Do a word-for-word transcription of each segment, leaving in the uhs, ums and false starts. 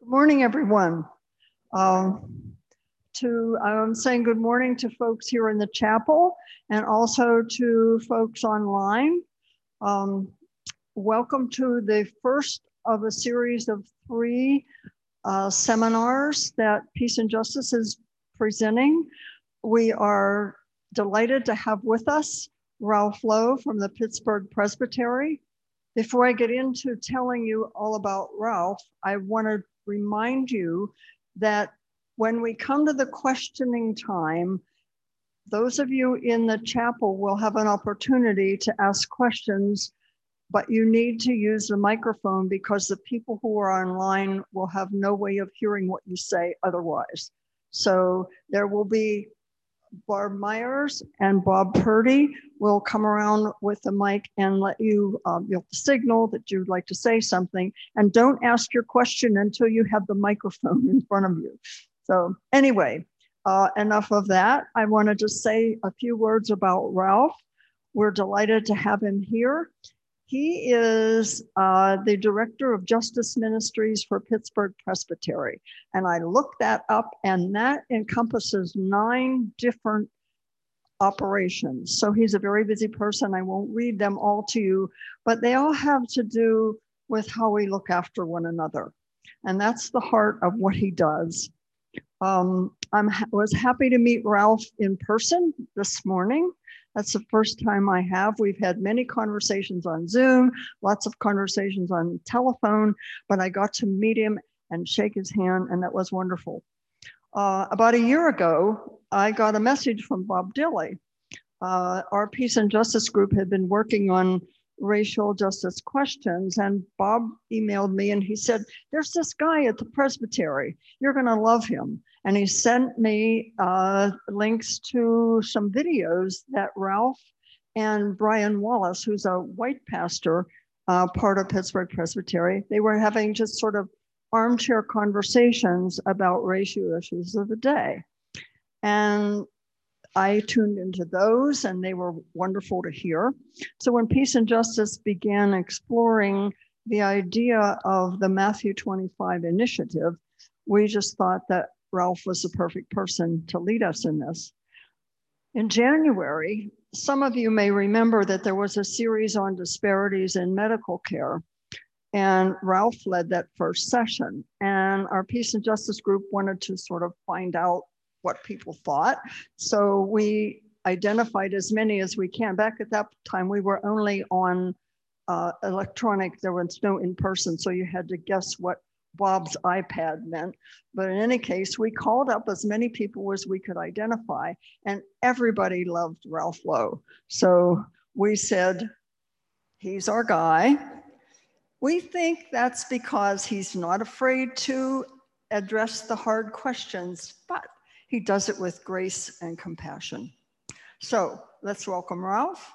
Morning, everyone. Um, to I'm saying good morning to folks here in the chapel and also to folks online. Um, welcome to the first of a series of three uh, seminars that Peace and Justice is presenting. We are delighted to have with us Ralph Lowe from the Pittsburgh Presbytery. Before I get into telling you all about Ralph, I want to remind you that when we come to the questioning time, those of you in the chapel will have an opportunity to ask questions, but you need to use the microphone because the people who are online will have no way of hearing what you say otherwise. So there will be Barb Myers and Bob Purdy will come around with the mic and let you, um, you'll signal that you'd like to say something, and don't ask your question until you have the microphone in front of you. So anyway, uh, enough of that. I want to just say a few words about Ralph. We're delighted to have him here. He is uh, the Director of Justice Ministries for Pittsburgh Presbytery. And I looked that up, and that encompasses nine different operations. So he's a very busy person. I won't read them all to you, but they all have to do with how we look after one another. And that's the heart of what he does. Um, I was happy to meet Ralph in person this morning. That's the first time I have. We've had many conversations on Zoom, lots of conversations on telephone, but I got to meet him and shake his hand, and that was wonderful. Uh, about a year ago, I got a message from Bob Dilley. Uh, our Peace and Justice group had been working on racial justice questions, and Bob emailed me and he said, there's this guy at the Presbytery, you're gonna love him. And he sent me uh, links to some videos that Ralph and Brian Wallace, who's a white pastor, uh, part of Pittsburgh Presbytery, they were having just sort of armchair conversations about racial issues of the day. And I tuned into those and they were wonderful to hear. So when Peace and Justice began exploring the idea of the Matthew twenty-five initiative, we just thought that Ralph was the perfect person to lead us in this. In January, some of you may remember that there was a series on disparities in medical care, and Ralph led that first session. And our Peace and Justice group wanted to sort of find out what people thought. So we identified as many as we can. Back at that time, we were only on uh, electronic, there was no in-person, so you had to guess what Bob's iPad meant. But in any case, we called up as many people as we could identify, and everybody loved Ralph Lowe. So we said, he's our guy. We think that's because he's not afraid to address the hard questions, but he does it with grace and compassion. So let's welcome Ralph.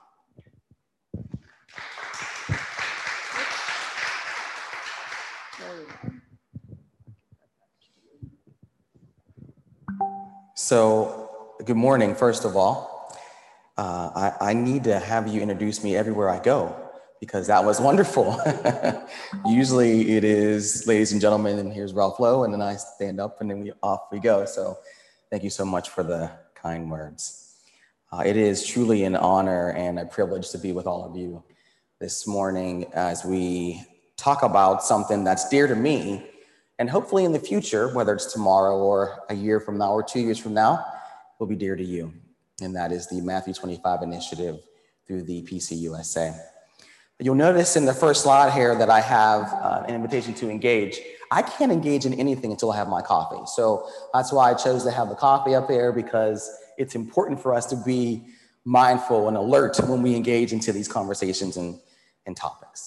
So, good morning, first of all. Uh, I, I need to have you introduce me everywhere I go, because that was wonderful. Usually it is, ladies and gentlemen, and here's Ralph Lowe, and then I stand up and then we off we go. So thank you so much for the kind words. Uh, it is truly an honor and a privilege to be with all of you this morning as we talk about something that's dear to me, and hopefully in the future, whether it's tomorrow or a year from now or two years from now, will be dear to you. And that is the Matthew twenty-five initiative through the P C U S A. You'll notice in the first slide here that I have uh, an invitation to engage. I can't engage in anything until I have my coffee. So that's why I chose to have the coffee up there, because it's important for us to be mindful and alert when we engage into these conversations and, and topics.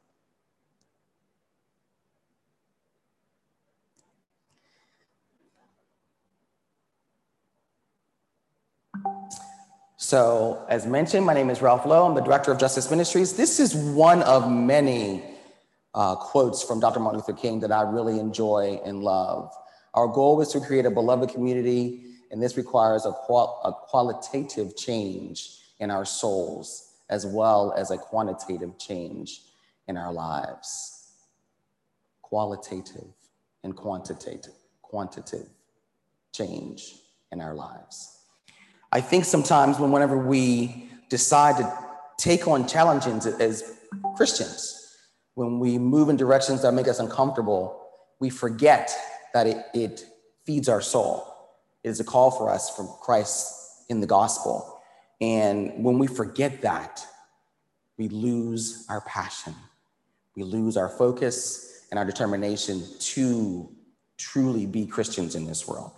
So, as mentioned, my name is Ralph Lowe. I'm the Director of Justice Ministries. This is one of many uh, quotes from Doctor Martin Luther King that I really enjoy and love. Our goal is to create a beloved community, and this requires a, qual a qualitative change in our souls, as well as a quantitative change in our lives. Qualitative and quantitative, quantitative change in our lives. I think sometimes when whenever we decide to take on challenges as Christians, when we move in directions that make us uncomfortable, we forget that it, it feeds our soul. It is a call for us from Christ in the gospel. And when we forget that, we lose our passion. We lose our focus and our determination to truly be Christians in this world.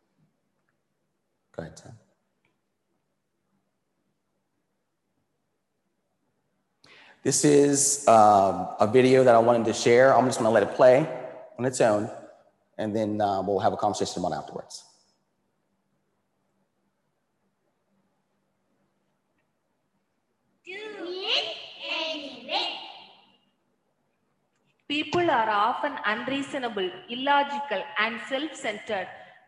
Go ahead, Tim. This is um, a video that I wanted to share. I'm just gonna let it play on its own, and then uh, we'll have a conversation about it afterwards. Do it anyway. People are often unreasonable, illogical, and self-centered.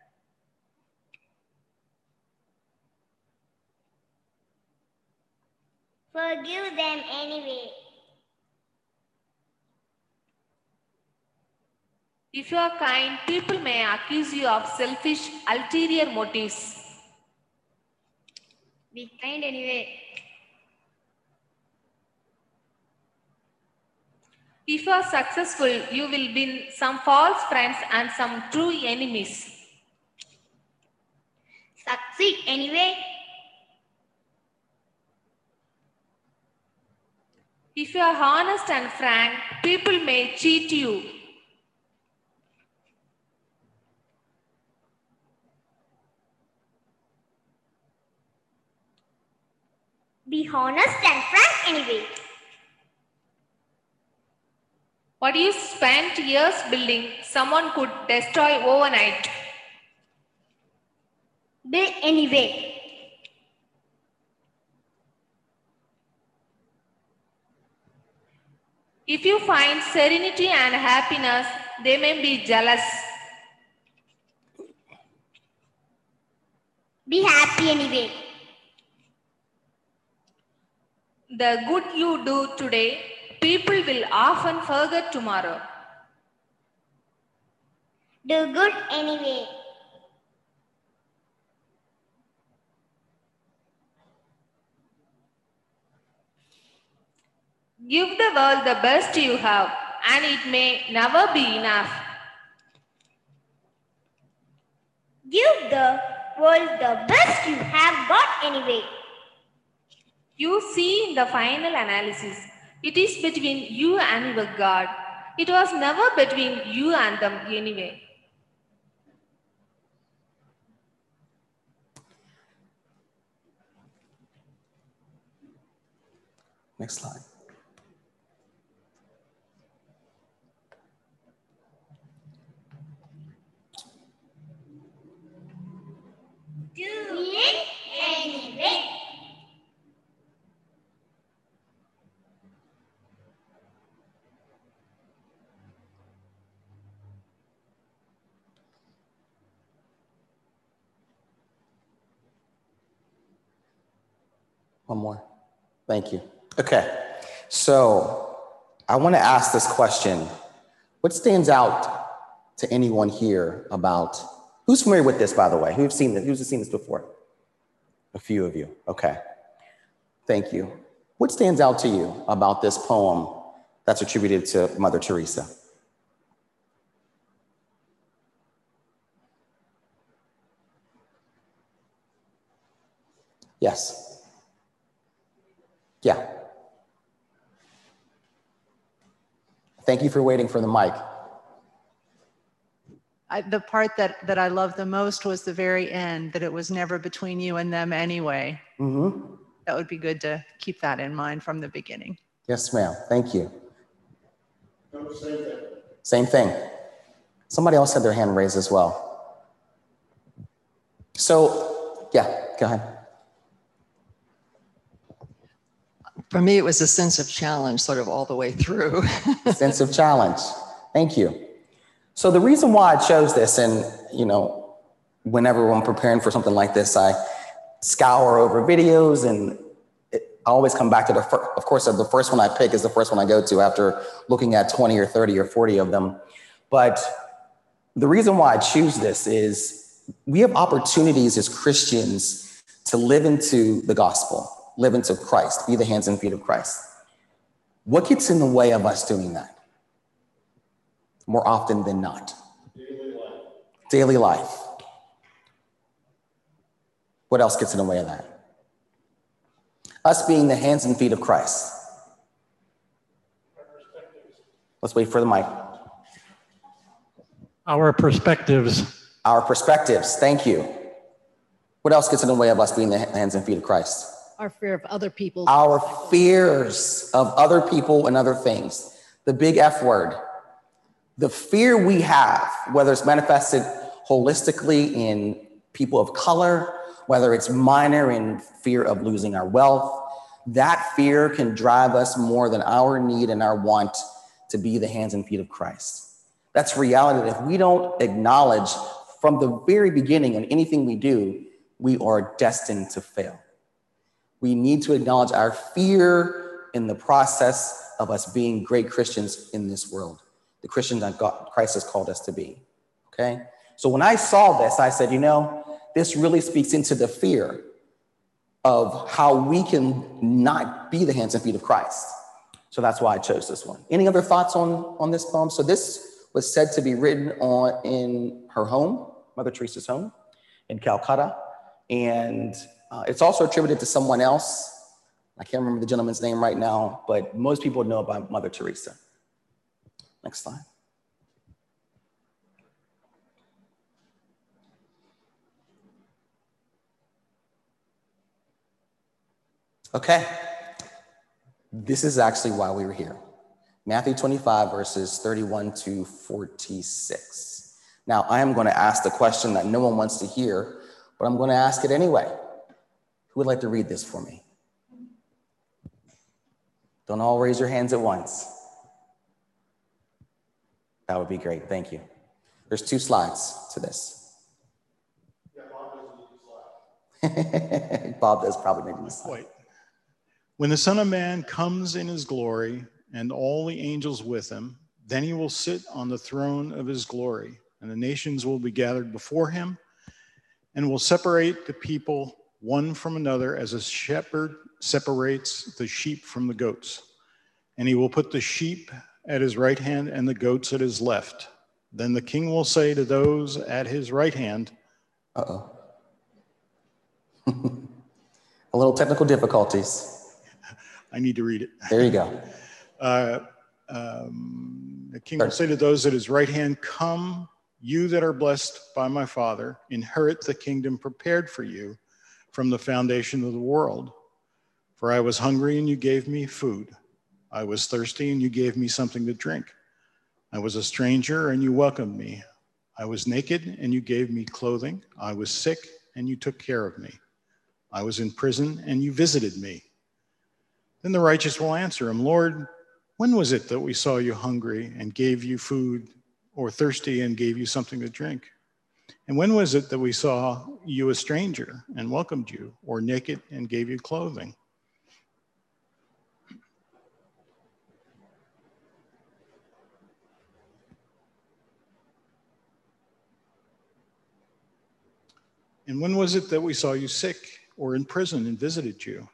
Forgive them anyway. If you are kind, people may accuse you of selfish, ulterior motives. Be kind anyway. If you are successful, you will win some false friends and some true enemies. Succeed anyway. If you are honest and frank, people may cheat you. Be honest and frank anyway. What you spent years building, someone could destroy overnight. Build anyway. If you find serenity and happiness, they may be jealous. Be happy anyway. The good you do today, people will often forget tomorrow. Do good anyway. Give the world the best you have, and it may never be enough. Give the world the best you have got anyway. You see in the final analysis, it is between you and your God. It was never between you and them anyway. Next slide. Do it anyway. One more. Thank you. Okay, so I want to ask this question. What stands out to anyone here about, who's familiar with this, by the way? Who's seen this? Who's seen this before? A few of you. Okay. Thank you. What stands out to you about this poem that's attributed to Mother Teresa? Yes. Yeah. Thank you for waiting for the mic. I, the part that, that I loved the most was the very end, that it was never between you and them anyway. Mm-hmm. That would be good to keep that in mind from the beginning. Yes, ma'am. Thank you. Same thing. Somebody else had their hand raised as well. So, yeah, go ahead. For me, it was a sense of challenge sort of all the way through. Sense of challenge. Thank you. So the reason why I chose this, and you know, whenever I'm preparing for something like this, I scour over videos, and it, I always come back to the first, of course, the first one I pick is the first one I go to after looking at twenty or thirty or forty of them. But the reason why I choose this is we have opportunities as Christians to live into the gospel, live into Christ, be the hands and feet of Christ. What gets in the way of us doing that? More often than not. Daily life. Daily life. What else gets in the way of that? Us being the hands and feet of Christ. Let's wait for the mic. Our perspectives. Our perspectives. Thank you. What else gets in the way of us being the hands and feet of Christ? Our fear of other people. Our fears of other people and other things. The big F word. The fear we have, whether it's manifested holistically in people of color, whether it's minor in fear of losing our wealth, that fear can drive us more than our need and our want to be the hands and feet of Christ. That's reality. If we don't acknowledge from the very beginning in anything we do, we are destined to fail. We need to acknowledge our fear in the process of us being great Christians in this world, the Christians that God, Christ has called us to be, okay? So when I saw this, I said, you know, this really speaks into the fear of how we can not be the hands and feet of Christ. So that's why I chose this one. Any other thoughts on, on this poem? So this was said to be written on in her home, Mother Teresa's home in Calcutta. And uh, it's also attributed to someone else. I can't remember the gentleman's name right now, but most people know about Mother Teresa. Next slide. Okay, this is actually why we were here. Matthew twenty-five, verses thirty-one to forty-six. Now, I am going to ask the question that no one wants to hear, but I'm going to ask it anyway. Who would like to read this for me? Don't all raise your hands at once. That would be great. Thank you. There's two slides to this. Yeah, Bob doesn't need the slide. Bob does probably need the slide. Wait. When the Son of Man comes in his glory and all the angels with him, then he will sit on the throne of his glory, and the nations will be gathered before him, and will separate the people one from another as a shepherd separates the sheep from the goats. And he will put the sheep at his right hand and the goats at his left. Then the king will say to those at his right hand, uh-oh. A little technical difficulties. I need to read it. There you go. Uh, um, the king will say to those at his right hand, come, you that are blessed by my Father, inherit the kingdom prepared for you from the foundation of the world. For I was hungry and you gave me food. I was thirsty and you gave me something to drink. I was a stranger and you welcomed me. I was naked and you gave me clothing. I was sick and you took care of me. I was in prison and you visited me. Then the righteous will answer him, Lord, when was it that we saw you hungry and gave you food, or thirsty and gave you something to drink? And when was it that we saw you a stranger and welcomed you, or naked and gave you clothing? And when was it that we saw you sick or in prison and visited you?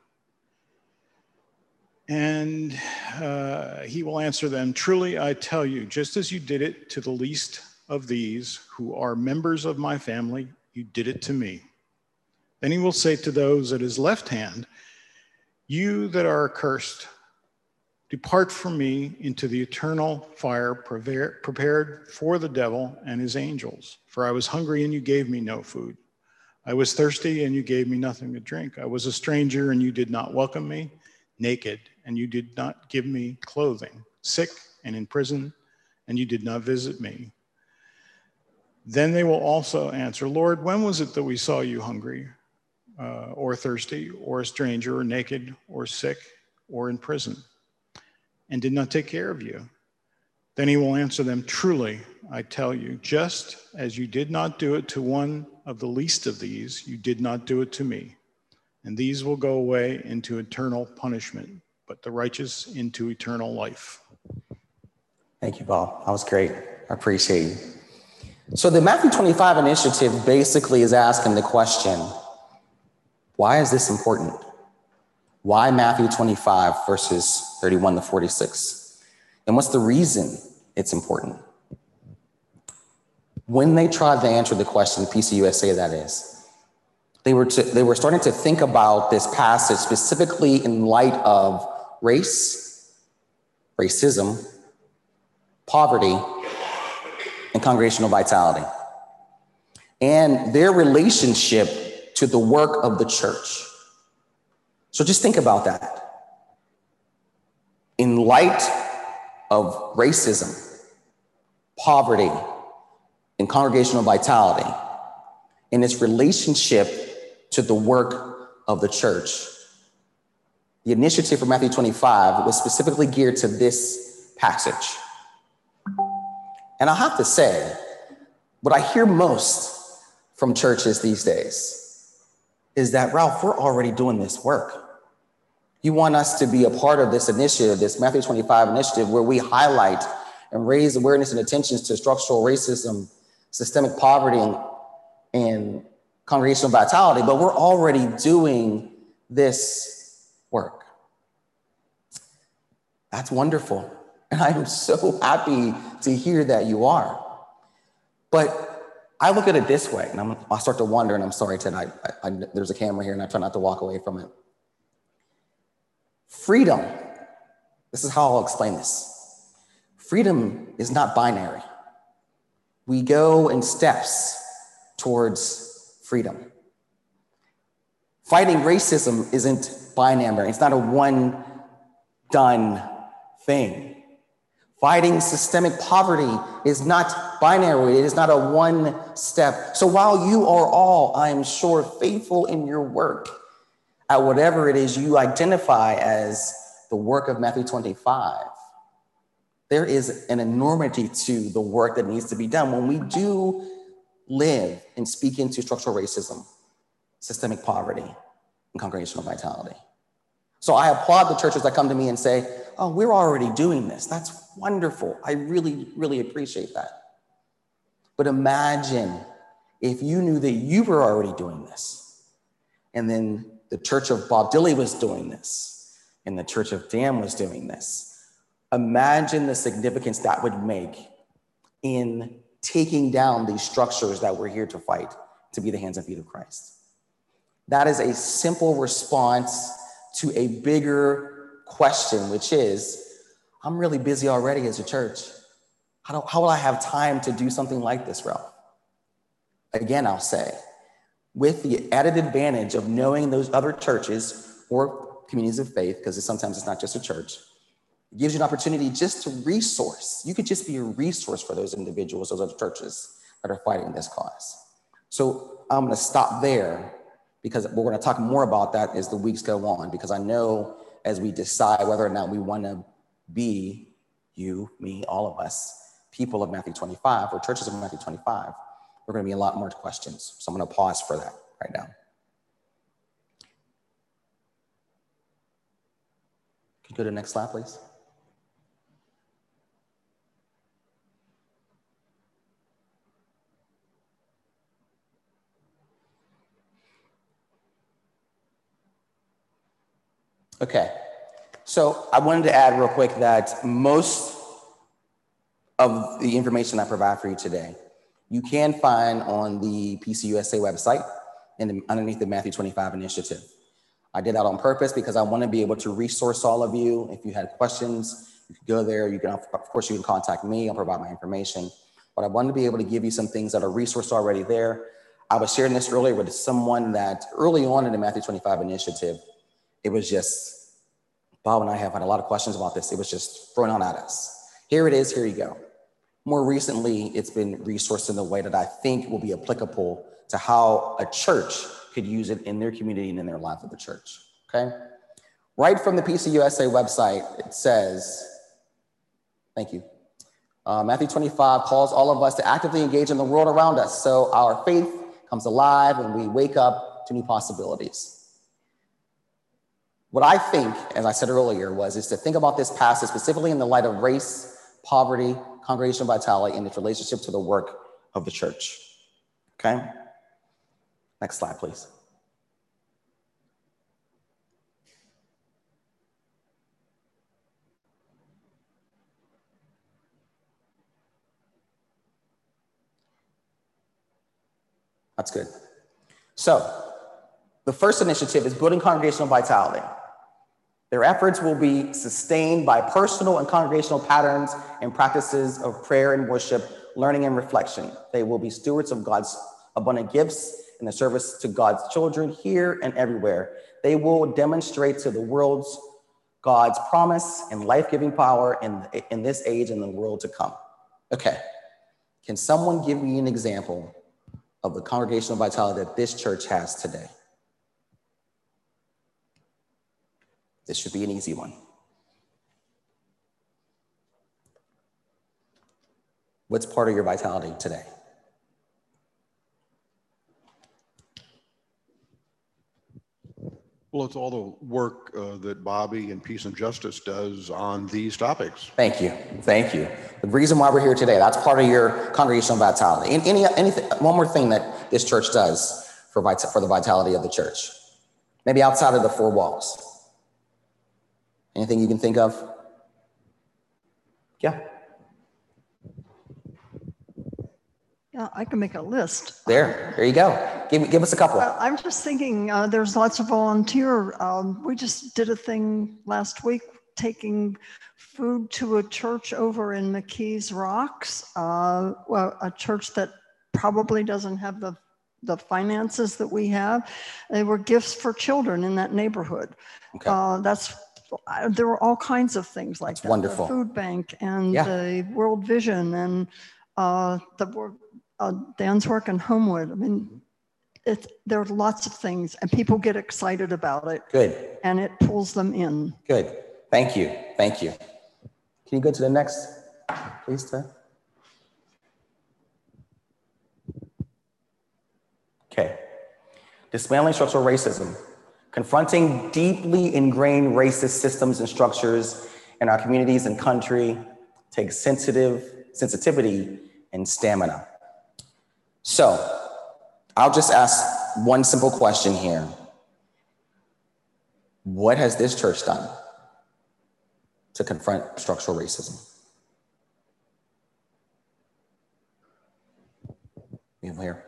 And uh, he will answer them, truly I tell you, just as you did it to the least of these who are members of my family, you did it to me. Then he will say to those at his left hand, you that are accursed, depart from me into the eternal fire prepared for the devil and his angels. For I was hungry and you gave me no food. I was thirsty and you gave me nothing to drink. I was a stranger and you did not welcome me, naked and you did not give me clothing, sick and in prison and you did not visit me. Then they will also answer, Lord, when was it that we saw you hungry uh, or thirsty or a stranger or naked or sick or in prison and did not take care of you? Then he will answer them, truly, I tell you, just as you did not do it to one of the least of these, you did not do it to me. And these will go away into eternal punishment, but the righteous into eternal life. Thank you, Bob. That was great. I appreciate you. So the Matthew twenty-five initiative basically is asking the question, why is this important? Why Matthew twenty-five verses thirty-one to forty-six? And what's the reason it's important? When they tried to answer the question, P C U S A that is, they were, to, they were starting to think about this passage specifically in light of race, racism, poverty, and congregational vitality, and their relationship to the work of the church. So just think about that. In light of racism, poverty, and congregational vitality, and its relationship to the work of the church, the initiative for Matthew twenty-five was specifically geared to this passage. And I have to say, what I hear most from churches these days is that, Ralph, we're already doing this work. You want us to be a part of this initiative, this Matthew twenty-five initiative, where we highlight and raise awareness and attention to structural racism, systemic poverty, and, and congregational vitality, but we're already doing this work. That's wonderful. And I'm so happy to hear that you are. But I look at it this way, and I'm, I'll start to wonder, and I'm sorry, Ted, I, I, I, there's a camera here, and I try not to walk away from it. Freedom, this is how I'll explain this. Freedom is not binary. We go in steps towards freedom. Fighting racism isn't binary. It's not a one done thing. Fighting systemic poverty is not binary. It is not a one step. So while you are all, I am sure, faithful in your work at whatever it is you identify as the work of Matthew twenty-five, there is an enormity to the work that needs to be done when we do live and speak into structural racism, systemic poverty, and congregational vitality. So I applaud the churches that come to me and say, oh, we're already doing this. That's wonderful. I really, really appreciate that. But imagine if you knew that you were already doing this, and then the church of Bob Dilley was doing this, and the church of Dan was doing this. Imagine the significance that would make in taking down these structures that we're here to fight, to be the hands and feet of Christ. That is a simple response to a bigger question, which is, I'm really busy already as a church. How, do, how will I have time to do something like this, Ralph? Again, I'll say, with the added advantage of knowing those other churches or communities of faith, because sometimes it's not just a church, it gives you an opportunity just to resource. You could just be a resource for those individuals, those other churches that are fighting this cause. So I'm gonna stop there, because we're gonna talk more about that as the weeks go on, because I know as we decide whether or not we wanna be, you, me, all of us, people of Matthew twenty-five or churches of Matthew twenty-five, there are gonna be a lot more questions. So I'm gonna pause for that right now. Can you go to the next slide, please? Okay, so I wanted to add real quick that most of the information I provide for you today, you can find on the P C U S A website and underneath the Matthew twenty-five initiative. I did that on purpose because I want to be able to resource all of you. If you had questions, you could go there. You can, of course, you can contact me. I'll provide my information. But I wanted to be able to give you some things that are resourced already there. I was sharing this earlier with someone that early on in the Matthew twenty-five initiative, it was just, Bob and I have had a lot of questions about this. It was just thrown out at us. Here it is, here you go. More recently, it's been resourced in the way that I think will be applicable to how a church could use it in their community and in their life of the church, okay? Right from the P C U S A website, it says, thank you. Uh, Matthew twenty-five calls all of us to actively engage in the world around us so our faith comes alive and we wake up to new possibilities. What I think, as I said earlier, was is to think about this passage specifically in the light of race, poverty, congregational vitality, and its relationship to the work of the church. Okay? Next slide, please. That's good. So, the first initiative is building congregational vitality. Their efforts will be sustained by personal and congregational patterns and practices of prayer and worship, learning and reflection. They will be stewards of God's abundant gifts in the service to God's children here and everywhere. They will demonstrate to the world's God's promise and life-giving power in, in this age and the world to come. Okay, can someone give me an example of the congregational vitality that this church has today? This should be an easy one. What's part of your vitality today? Well, it's all the work uh, that Bobby and Peace and Justice does on these topics. Thank you, thank you. The reason why we're here today, that's part of your congregational vitality. And any, anything, one more thing that this church does for, vit- for the vitality of the church, maybe outside of the four walls. Anything you can think of? Yeah. Yeah, I can make a list. There, there you go. Give, give us a couple. Uh, I'm just thinking uh, there's lots of volunteer. Um, we just did a thing last week taking food to a church over in McKees Rocks, uh, well, a church that probably doesn't have the, the finances that we have. They were gifts for children in that neighborhood. Okay. Uh, that's uh, there were all kinds of things like That's that. wonderful. The food bank and Yeah. the World Vision and uh, the work. Uh, Dan's work in Homewood. I mean, it's, there are lots of things and people get excited about it. Good. And it pulls them in. Good. Thank you. Thank you. Can you go to the next, please, Ted? Okay. Dismantling structural racism. Confronting deeply ingrained racist systems and structures in our communities and country takes sensitive sensitivity and stamina. So I'll just ask one simple question here. What has this church done to confront structural racism? You here?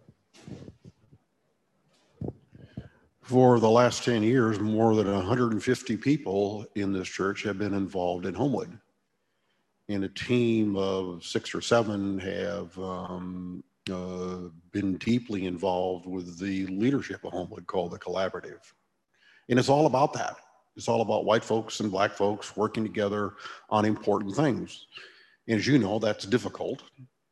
For the last ten years, more than one hundred fifty people in this church have been involved in Homewood. And a team of six or seven have um, uh, been deeply involved with the leadership of Homewood called the Collaborative. And it's all about that. It's all about white folks and black folks working together on important things. And as you know, that's difficult.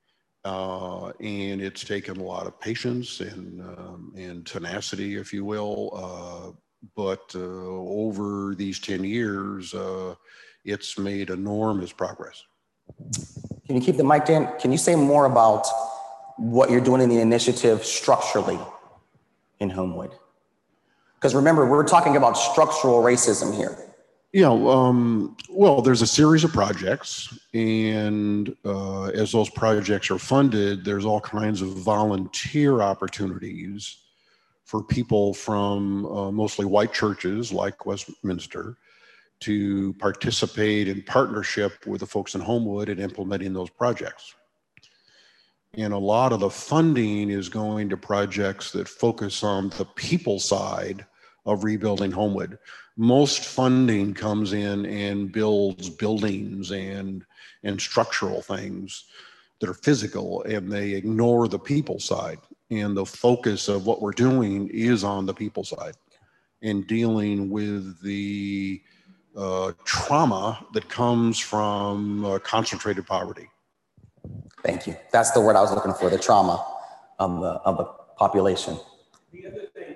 Uh, and it's taken a lot of patience and, um, and tenacity, if you will. Uh, but uh, over these ten years, uh, it's made enormous progress. Can you keep the mic down? Can you say more about what you're doing in the initiative structurally in Homewood? Because remember, we're talking about structural racism here. Yeah, um, well, there's a series of projects, and uh, as those projects are funded, there's all kinds of volunteer opportunities for people from uh, mostly white churches like Westminster to participate in partnership with the folks in Homewood in implementing those projects. And a lot of the funding is going to projects that focus on the people side of rebuilding Homewood. Most funding comes in and builds buildings and, and structural things that are physical, and they ignore the people side. And the focus of what we're doing is on the people side and dealing with the uh, trauma that comes from uh, concentrated poverty. Thank you. That's the word I was looking for, the trauma of the, of the population. The other thing,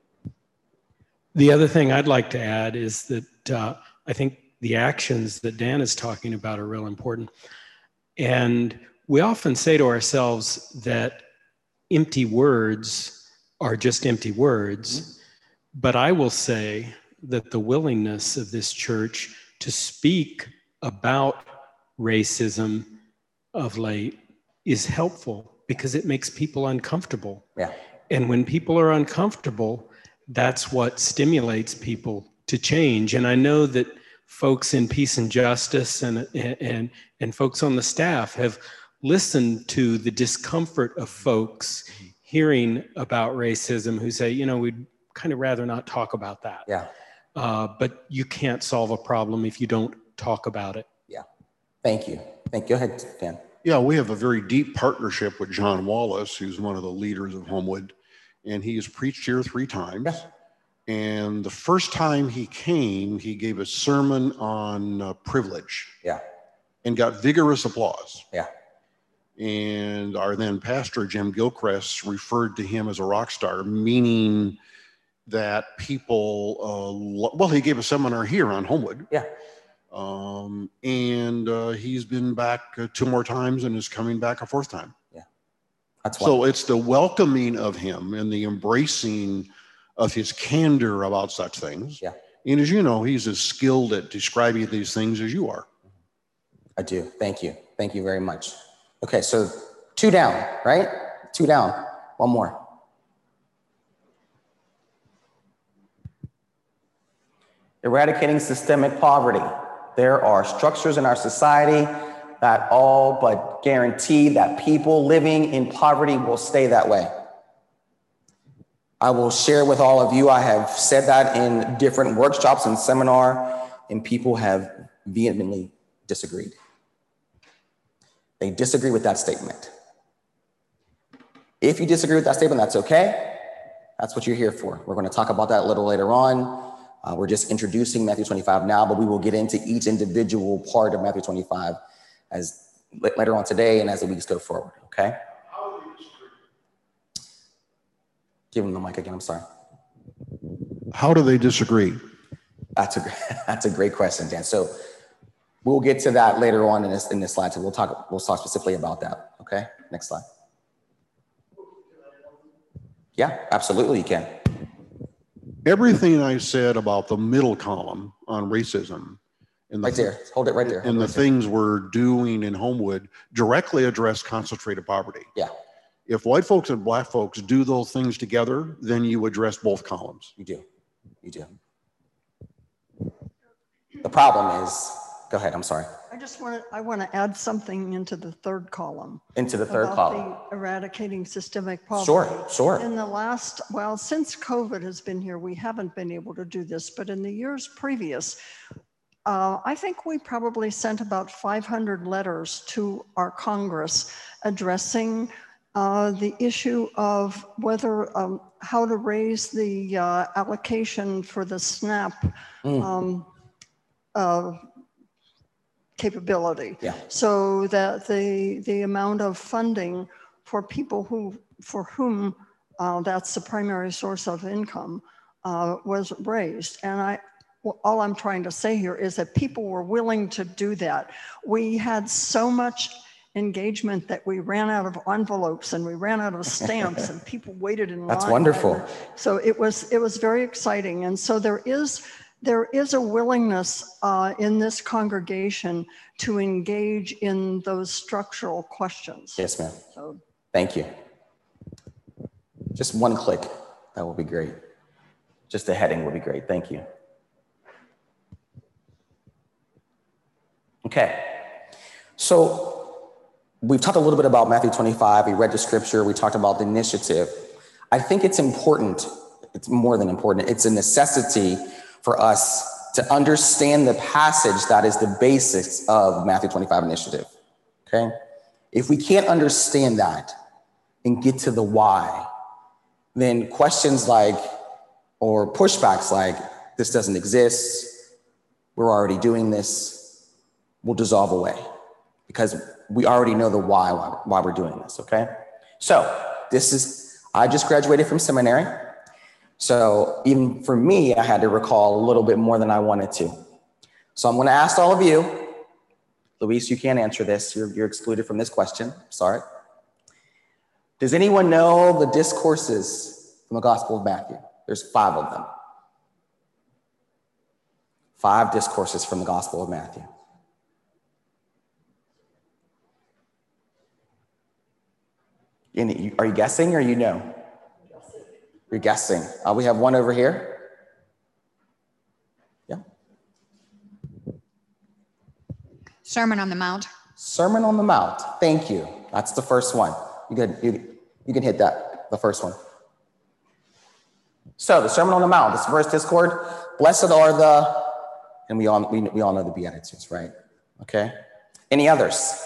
the other thing I'd like to add is that uh, I think the actions that Dan is talking about are real important. And we often say to ourselves that empty words are just empty words. Mm-hmm. But I will say that the willingness of this church to speak about racism of late is helpful because it makes people uncomfortable. Yeah. And when people are uncomfortable, that's what stimulates people to change. And I know that folks in Peace and Justice and, and, and folks on the staff have listened to the discomfort of folks hearing about racism who say, you know, we'd kind of rather not talk about that. Yeah. Uh, but you can't solve a problem if you don't talk about it. Yeah. Thank you. Thank you. Go ahead, Dan. Yeah, we have a very deep partnership with John Wallace, who's one of the leaders of Homewood, and he has preached here three times. Yeah. And the first time he came, he gave a sermon on uh, privilege. Yeah. And got vigorous applause. Yeah. And our then pastor, Jim Gilchrist, referred to him as a rock star, meaning that people, uh, well, he gave a seminar here on Homewood. Yeah. Um, and uh, he's been back uh, two more times and is coming back a fourth time. Yeah. That's so wonderful. It's the welcoming of him and the embracing of his candor about such things. Yeah. And as you know, he's as skilled at describing these things as you are. I do. Thank you. Thank you very much. Okay, so two down, right? Two down. One more. Eradicating systemic poverty. There are structures in our society that all but guarantee that people living in poverty will stay that way. I will share with all of you, I have said that in different workshops and seminar, and people have vehemently disagreed. They disagree with that statement. If you disagree with that statement, that's okay. That's what you're here for. We're going to talk about that a little later on. Uh, we're just introducing Matthew twenty-five now, but we will get into each individual part of Matthew twenty-five as later on today and as the weeks go forward, okay? How do they disagree? Give him the mic again, I'm sorry. How do they disagree? That's a, that's a great question, Dan. So we'll get to that later on in this, in this slide. So we'll talk, we'll talk specifically about that, okay? Next slide. Yeah, absolutely you can. Everything I said about the middle column on racism and the, right there, hold it right there. and the right things there. we're doing in Homewood directly address concentrated poverty. Yeah. If white folks and black folks do those things together, then you address both columns. You do, you do. The problem is, go ahead, I'm sorry. I just want to, I want to add something into the third column. Into the third about column. The eradicating systemic poverty. Sure, sure. In the last, well, since COVID has been here, we haven't been able to do this, but in the years previous, uh, I think we probably sent about five hundred letters to our Congress addressing uh, the issue of whether, um, how to raise the uh, allocation for the SNAP Mm. um, uh, capability. Yeah. So that the the amount of funding for people who for whom uh, that's the primary source of income uh, was raised. And I well, all I'm trying to say here is that people were willing to do that. We had so much engagement that we ran out of envelopes and we ran out of stamps and people waited in line. That's wonderful. So it was it was very exciting. And so there is There is a willingness uh, in this congregation to engage in those structural questions. Yes, ma'am. So, Thank you. Just one click, that would be great. Just a heading would be great, thank you. Okay, so we've talked a little bit about Matthew twenty-five, we read the scripture, we talked about the initiative. I think it's important, it's more than important, it's a necessity for us to understand the passage that is the basics of Matthew twenty-five initiative, okay? If we can't understand that and get to the why, then questions like, or pushbacks like, this doesn't exist, we're already doing this, will dissolve away because we already know the why, why, why we're doing this, okay? So this is, I just graduated from seminary. So even for me, I had to recall a little bit more than I wanted to. So I'm going to ask all of you, Luis, you can't answer this. You're, you're excluded from this question. Sorry. Does anyone know the discourses from the Gospel of Matthew? There's five of them. Five discourses from the Gospel of Matthew. Any, are you guessing or you know? You're guessing. Uh, we have one over here. Yeah. Sermon on the Mount. Sermon on the Mount. Thank you. That's the first one. You can, you, you can hit that, the first one. So the Sermon on the Mount, this verse discord, blessed are the, and we all, we, we all know the Beatitudes, right? Okay. Any others?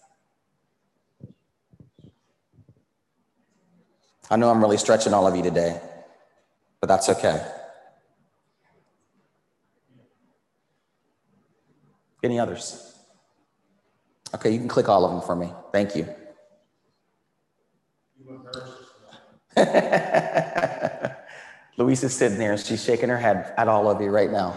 I know I'm really stretching all of you today, but that's okay. Any others? Okay, you can click all of them for me. Thank you. Louise is sitting there and she's shaking her head at all of you right now.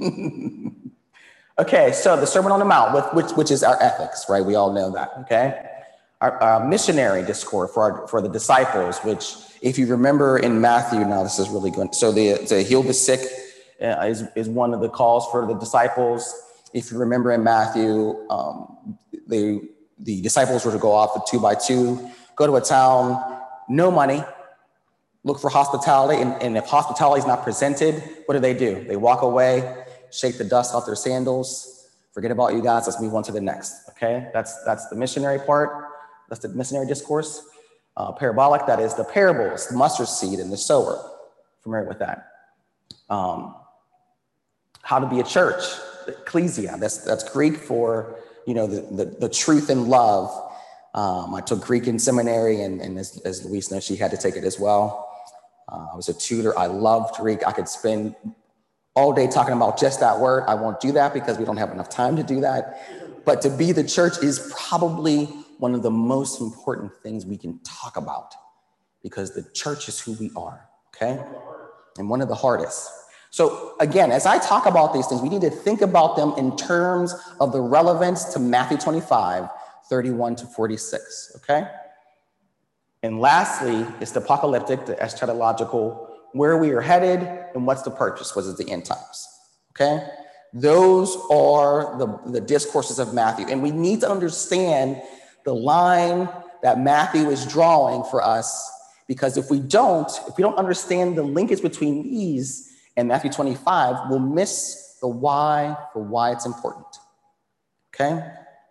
Okay, so the Sermon on the Mount, which, which is our ethics, right? We all know that, okay? Our, our missionary discourse for, our, for the disciples, which if you remember in Matthew, now this is really good. So the, to heal the sick uh, is, is one of the calls for the disciples. If you remember in Matthew, um, they, the disciples were to go off two by two, go to a town, no money, look for hospitality, and, and if hospitality is not presented, what do they do? They walk away, shake the dust off their sandals, forget about you guys, let's move on to the next, okay? That's, that's the missionary part, that's the missionary discourse. Uh, parabolic, that is the parables, the mustard seed and the sower, familiar with that. Um, how to be a church, ecclesia, that's, that's Greek for, you know, the, the, the truth and love. Um, I took Greek in seminary, and, and as, as Louise knows, she had to take it as well. Uh, I was a tutor. I loved Greek. I could spend all day talking about just that word. I won't do that because we don't have enough time to do that. But to be the church is probably one of the most important things we can talk about, because the church is who we are, okay? And one of the hardest. So again, as I talk about these things, we need to think about them in terms of the relevance to Matthew twenty-five, thirty-one to forty-six, okay? And lastly, it's the apocalyptic, the eschatological, where we are headed and what's the purpose, what is the end times, okay? Those are the, the discourses of Matthew. And we need to understand the line that Matthew is drawing for us, because if we don't, if we don't understand the linkage between these and Matthew twenty-five, we'll miss the why for why it's important, okay?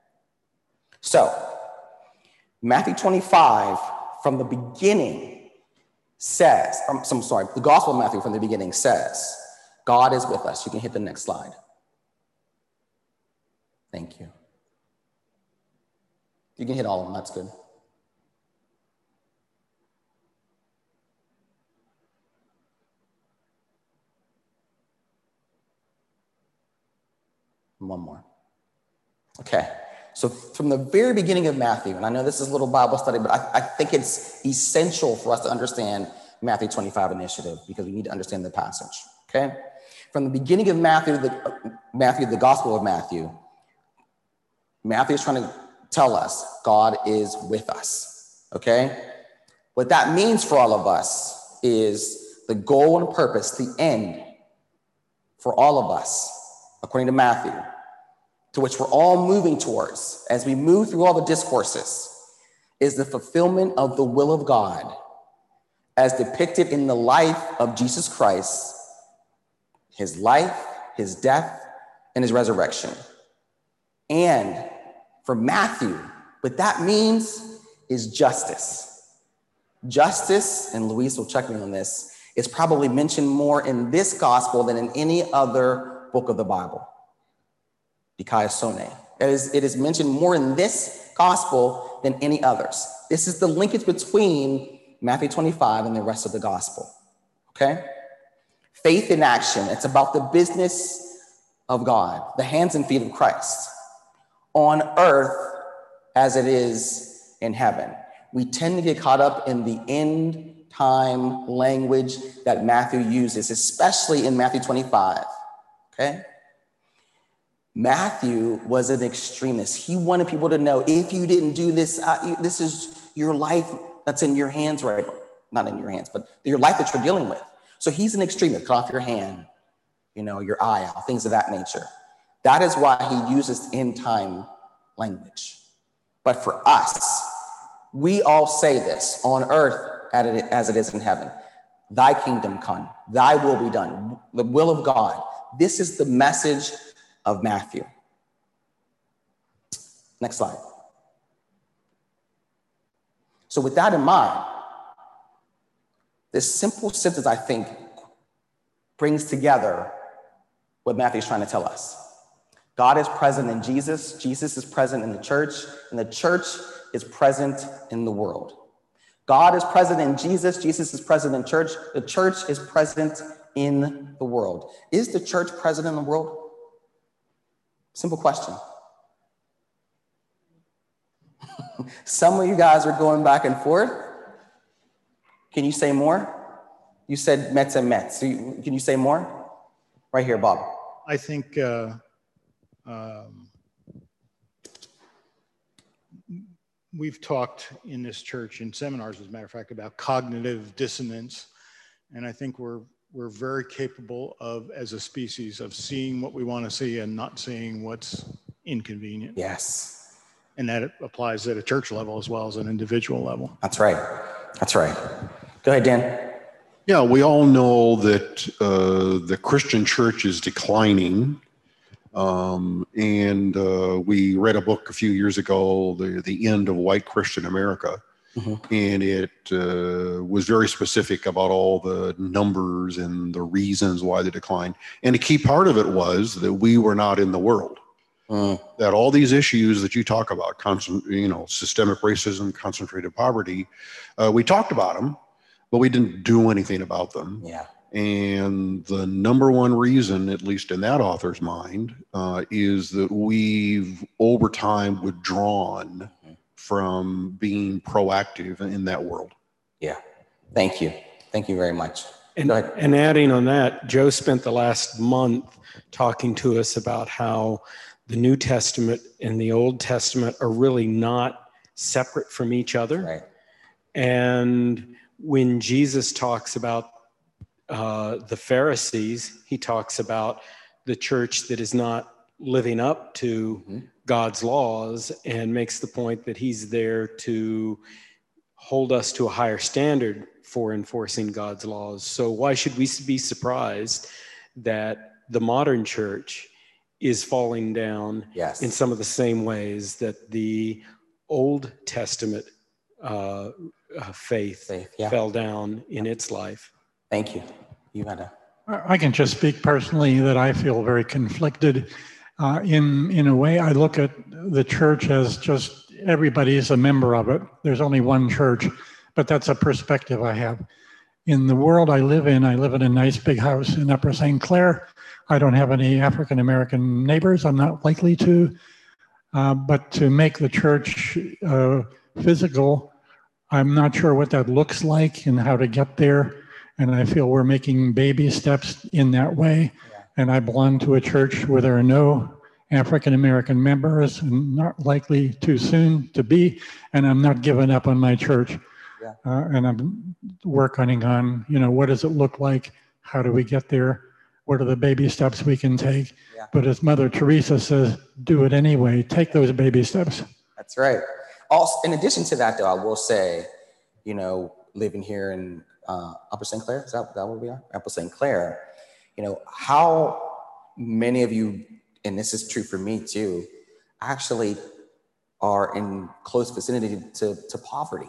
So, Matthew twenty-five from the beginning says, I'm, I'm sorry, the Gospel of Matthew from the beginning says, God is with us. You can hit the next slide. Thank you. You can hit all of them, that's good. One more. Okay. So from the very beginning of Matthew, and I know this is a little Bible study, but I, I think it's essential for us to understand Matthew twenty-five initiative, because we need to understand the passage, okay? From the beginning of Matthew, the, uh, Matthew, the Gospel of Matthew, Matthew is trying to tell us God is with us, okay? What that means for all of us is the goal and purpose, the end for all of us, according to Matthew, to which we're all moving towards as we move through all the discourses, is the fulfillment of the will of God as depicted in the life of Jesus Christ, his life, his death, and his resurrection. And for Matthew, what that means is justice. Justice, and Louise will check me on this, is probably mentioned more in this gospel than in any other book of the Bible. Dikaiosune. It is, it is mentioned more in this gospel than any others. This is the linkage between Matthew twenty-five and the rest of the gospel, okay? Faith in action. It's about the business of God, the hands and feet of Christ on earth as it is in heaven. We tend to get caught up in the end time language that Matthew uses, especially in Matthew twenty-five, okay? Matthew was an extremist. He wanted people to know, if you didn't do this, uh, this is your life that's in your hands right now. Not in your hands, but your life that you're dealing with. So he's an extremist. Cut off your hand, you know, your eye out, things of that nature. That is why he uses end time language. But for us, We all say this on earth as it is in heaven. Thy kingdom come, thy will be done, the will of God. This is the message of Matthew. Next slide. So with that in mind, this simple sentence, I think, brings together what Matthew's trying to tell us. God is present in Jesus, Jesus is present in the church, and the church is present in the world. God is present in Jesus, Jesus is present in church, the church is present in the world. Is the church present in the world? Simple question. Some of you guys are going back and forth. Can you say more? You said Mets and Mets. So you, can you say more? Right here, Bob. I think uh, um, we've talked in this church in seminars, as a matter of fact, about cognitive dissonance. And I think we're, we're very capable of, as a species, of seeing what we want to see and not seeing what's inconvenient. Yes. And that applies at a church level as well as an individual level. That's right. That's right. Go ahead, Dan. Yeah, we all know that uh, the Christian church is declining. Um, and uh, we read a book a few years ago, The, the End of White Christian America. Mm-hmm. And it uh, was very specific about all the numbers and the reasons why they declined. And a key part of it was that we were not in the world. Mm. That all these issues that you talk about, constant, you know, systemic racism, concentrated poverty, uh, we talked about them, but we didn't do anything about them. Yeah. And the number one reason, at least in that author's mind, uh, is that we've over time withdrawn mm-hmm. from being proactive in that world. Yeah. Thank you. Thank you very much. And, and adding on that, Joe spent the last month talking to us about how the New Testament and the Old Testament are really not separate from each other. Right. And when Jesus talks about uh, the Pharisees, he talks about the church that is not living up to mm-hmm. God's laws, and makes the point that he's there to hold us to a higher standard for enforcing God's laws. So why should we be surprised that the modern church is falling down yes. in some of the same ways that the Old Testament uh, uh, faith, faith yeah. fell down in its life? Thank you. You had a... I can just speak personally that I feel very conflicted. Uh, in, in a way, I look at the church as just everybody is a member of it. There's only one church, but that's a perspective I have. In the world I live in, I live in a nice big house in Upper Saint Clair. I don't have any African-American neighbors. I'm not likely to. Uh, but to make the church uh, physical, I'm not sure what that looks like and how to get there. And I feel we're making baby steps in that way. Yeah. And I belong to a church where there are no African-American members and not likely too soon to be. And I'm not giving up on my church. Yeah. Uh, and I'm working on, you know, what does it look like? How do we get there? What are the baby steps we can take? Yeah. But as Mother Teresa says, do it anyway. Take those baby steps. That's right. Also, in addition to that, though, I will say, you know, living here in uh, Upper Saint Clair, is that, is that where we are? Upper Saint Clair, you know, how many of you, and this is true for me too, actually are in close vicinity to, to poverty,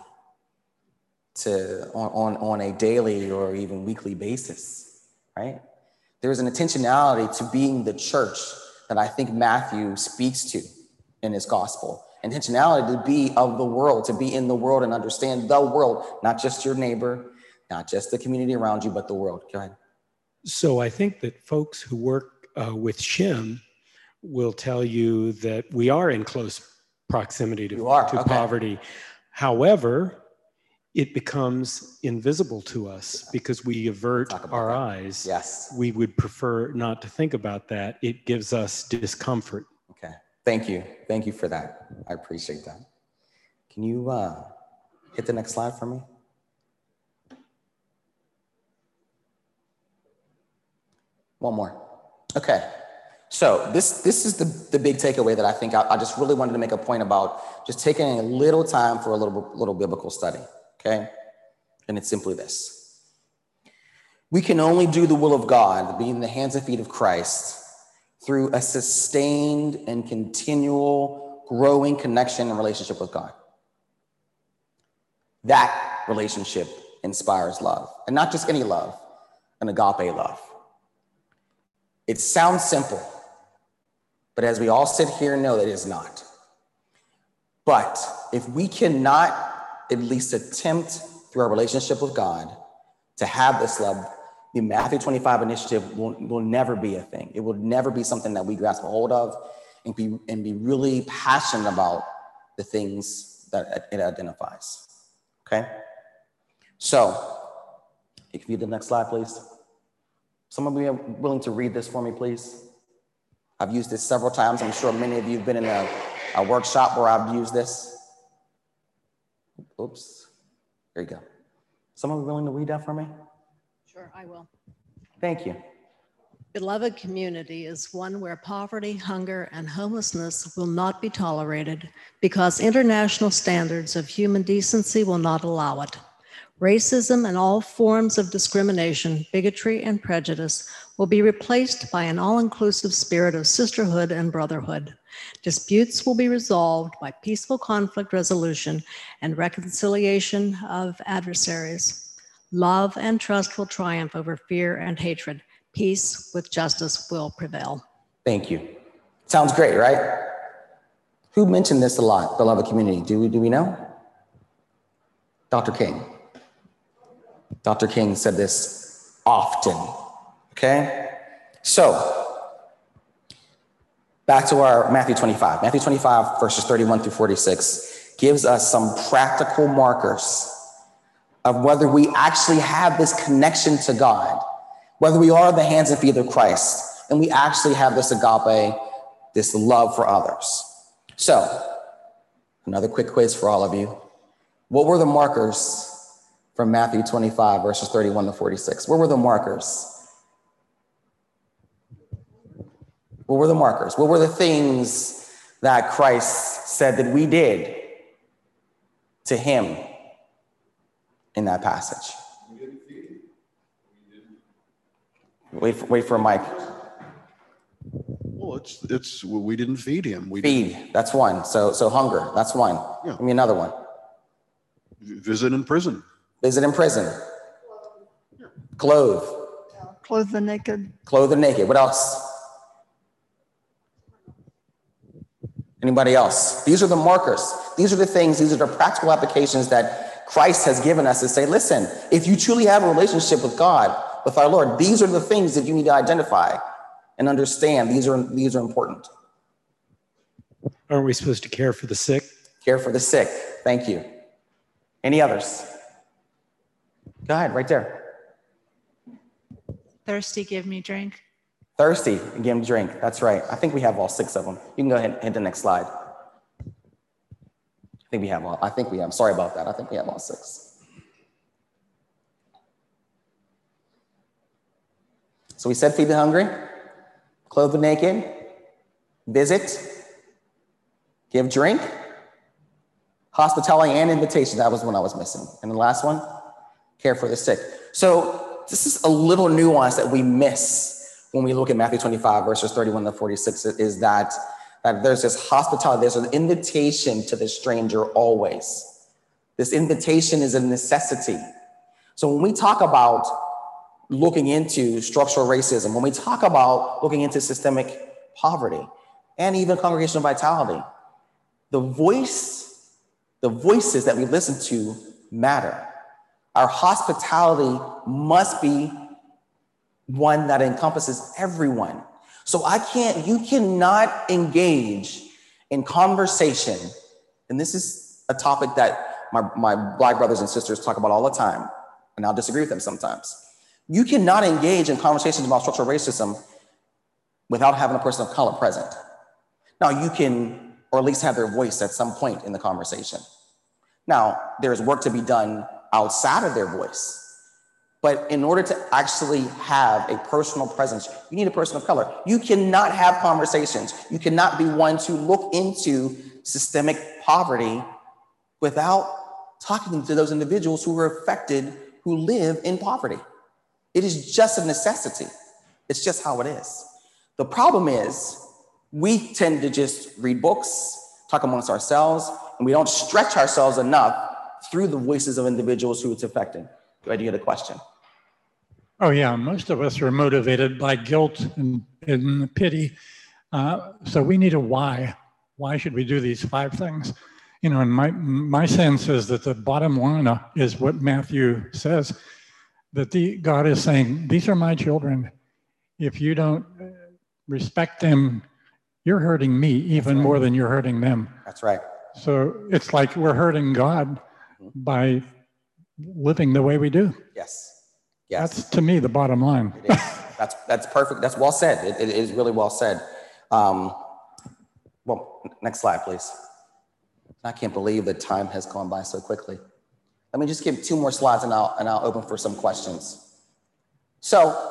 to on, on, on a daily or even weekly basis, right? There's an intentionality to being the church that I think Matthew speaks to in his gospel. Intentionality to be of the world, to be in the world and understand the world, not just your neighbor, not just the community around you, but the world. Go ahead. So I think that folks who work uh, with Shim will tell you that we are in close proximity to, to okay. poverty. However, it becomes invisible to us because we avert our that. eyes. Yes. We would prefer not to think about that. It gives us discomfort. Okay. Thank you. Thank you for that. I appreciate that. Can you uh, hit the next slide for me? One more. Okay. So this, this is the, the big takeaway that I think I, I just really wanted to make a point about, just taking a little time for a little, little biblical study, okay? And it's simply this. We can only do the will of God, be in the hands and feet of Christ, through a sustained and continual growing connection and relationship with God. That relationship inspires love, and not just any love, an agape love. It sounds simple, but as we all sit here know that it is not. But if we cannot at least attempt through our relationship with God to have this love, the Matthew twenty-five initiative will, will never be a thing. It will never be something that we grasp a hold of and be, and be really passionate about the things that it identifies, okay? So, if you do the next slide, please. Someone be willing to read this for me, please? I've used this several times. I'm sure many of you have been in a, a workshop where I've used this. Oops, there you go. Someone be willing to read that for me? Sure, I will. Thank you. Beloved community is one where poverty, hunger, and homelessness will not be tolerated because international standards of human decency will not allow it. Racism and all forms of discrimination, bigotry, and prejudice will be replaced by an all-inclusive spirit of sisterhood and brotherhood. Disputes will be resolved by peaceful conflict resolution and reconciliation of adversaries. Love and trust will triumph over fear and hatred. Peace with justice will prevail. Thank you. Sounds great, right? Who mentioned this a lot, beloved community? Do we, do we know? Doctor King. Doctor King said this often, okay? So, back to our Matthew twenty-five. Matthew twenty-five, verses thirty-one through forty-six, gives us some practical markers of whether we actually have this connection to God, whether we are the hands and feet of Christ, and we actually have this agape, this love for others. So, another quick quiz for all of you. What were the markers from Matthew twenty-five, verses thirty-one to forty-six? What were the markers? What were the markers? What were the things that Christ said that we did to him in that passage? Wait for, wait for a mic. Well, it's, it's we didn't feed him. We Feed, didn't. that's one. So, so hunger, that's one. Yeah. Give me another one. Visit in prison. Visit in prison. Clothe. Clothe the naked. Clothe the naked. What else? Anybody else? These are the markers. These are the things, these are the practical applications that Christ has given us to say, listen, if you truly have a relationship with God, with our Lord, these are the things that you need to identify and understand. These are, these are important. Aren't we supposed to care for the sick? Care for the sick. Thank you. Any others? Go ahead, right there. Thirsty, give me drink. Thirsty, and give them drink. That's right. I think we have all six of them. You can go ahead and hit the next slide. I think we have all, I think we have, sorry about that. I think we have all six. So we said feed the hungry, clothe the naked, visit, give drink, hospitality and invitation. That was one I was missing. And the last one, care for the sick. So this is a little nuance that we miss when we look at Matthew twenty-five, verses thirty-one to forty-six, is that, that there's this hospitality, there's an invitation to the stranger always. This invitation is a necessity. So when we talk about looking into structural racism, when we talk about looking into systemic poverty and even congregational vitality, the voice, the voices that we listen to matter. Our hospitality must be one that encompasses everyone. So I can't, you cannot engage in conversation, and this is a topic that my, my Black brothers and sisters talk about all the time, and I'll disagree with them sometimes. You cannot engage in conversations about structural racism without having a person of color present. Now you can, or at least have their voice at some point in the conversation. Now, there's work to be done outside of their voice, But in order to actually have a personal presence, you need a person of color. You cannot have conversations. You cannot be one to look into systemic poverty without talking to those individuals who are affected, who live in poverty. It is just a necessity. It's just how it is. The problem is we tend to just read books, talk amongst ourselves, and we don't stretch ourselves enough through the voices of individuals who it's affecting. Go ahead, you had a question. Oh yeah, most of us are motivated by guilt and, and pity. Uh, so we need a why. Why should we do these five things? You know, and my, my sense is that the bottom line is what Matthew says, that the God is saying, these are my children. If you don't respect them, you're hurting me even right. more than you're hurting them. That's right. So it's like we're hurting God mm-hmm. by living the way we do. Yes. Yes. That's to me the bottom line. It is. That's that's perfect. That's well said. It, it is really well said. Um, well, next slide, please. I can't believe that time has gone by so quickly. Let me just give two more slides and I'll and I'll open for some questions. So